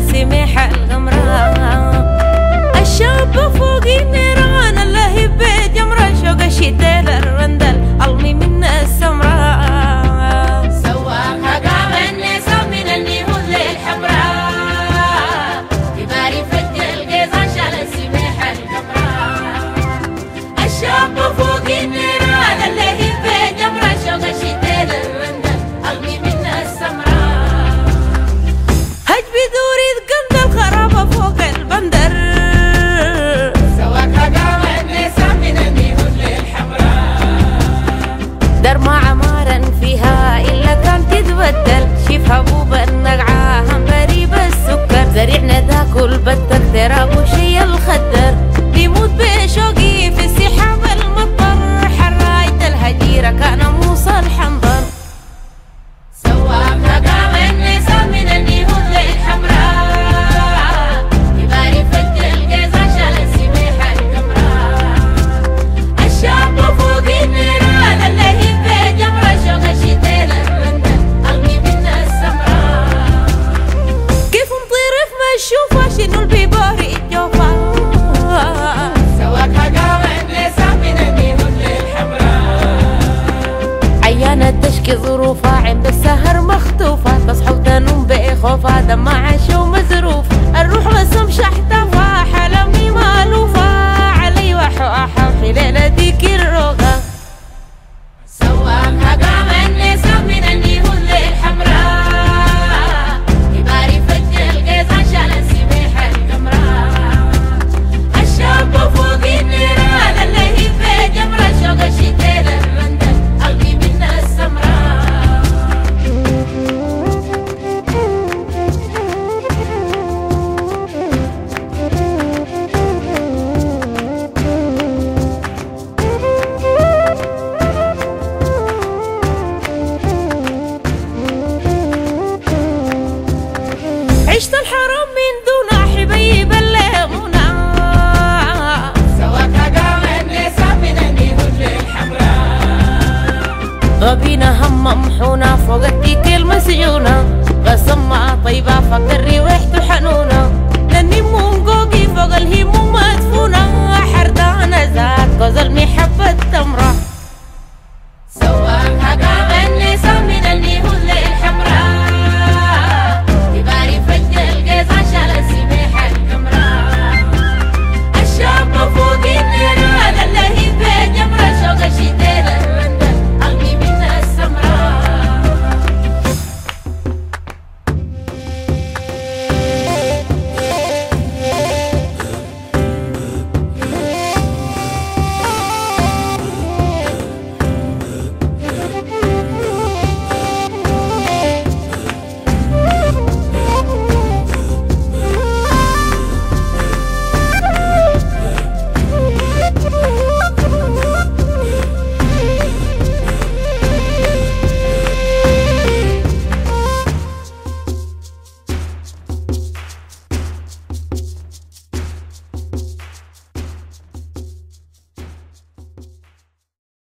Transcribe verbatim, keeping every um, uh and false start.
سميح الغمران. الشاب فوق النيران الله يبيت يمرة شوق الشتال الرندل ألمي من السمراء. سواها قام النساء من النهود للحمراء يباري فج القيزان شال سميح الغمران. الشاب فوق النيران الله يبيت يمرة شوق الشتال الرندل ألمي من السمراء. هج بدور يتقند الخرابة فوق البندر. سواها قام النساء من النهود للحمراء دار ما عمارا فيها إلا كان تتبدل. شيف حبوب النقعة همبري بالسكر. زريعنا تاكل بدك ترابو شي الخدر. بيموت بشوقي في السحاب المطر. حراية الهجيرة كان موسى الحنظر. سواها قام النساء من النهود للحمراء يباري فج القيزان شال سميح القمراء. الشاب فوق النيران الله يبيت يمرة شوق الشتيل الرندل ألمي من السمراء. كيف نطير في مشوفة شنو البيباري الجوفة. سواها قام النساء من النهود للحمراء عيانة تشكي ظروفها عند السهر مخطوفة. تصحى وتنوم بخوفها دمعة ومزروف. الروح رسم شحتفها حلمي مالوفة. علي وحوحة في ليلة ديك الروغة. سواها قام النساء من النهود للحمراء يباري فج القيزان شال سميح القمراء. الشاب فوق النيران الله يبيت يمرة شوق الشتيل الرندل ألقي من السمراء. عشت الحرام من دون حبيب الليمونة. سواها قام النساء من النهود للحمراء غبينا هم ممحونة فوق الديك المسجونة. غصمة طيبة فوق الريحة حنونة. للنمو مقوقي فوق الهموم مدفونة. حردانة ذات جوز المحبة تمرة.